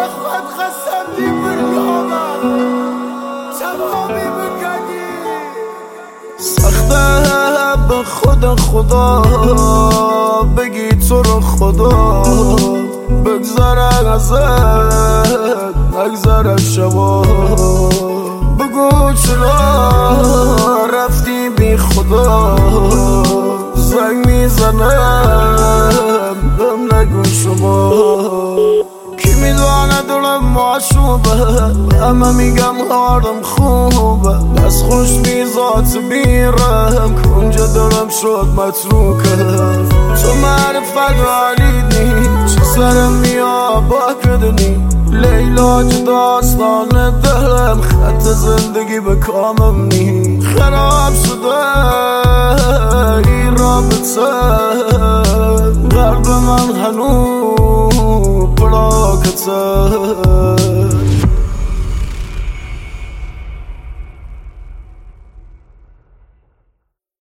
خود خسبتی برگامم تمامی بگردی سخته به خدا بگی تو رو خدا بگذره ازت نگذره شبا بگو چرا رفتی بی خدا زنگ میزنم بهم نگو شما کی میدونه دلم معشوبه همه میگم حالم خوبه بس خوش میزات بیرم کنجا دلم شد متروکه تو معرفت علیدی چه سرم میا با کدنی لیلا چه داستان دلم خط زندگی به کامم نی خراب شده این رابطه قلب من هنو پراکته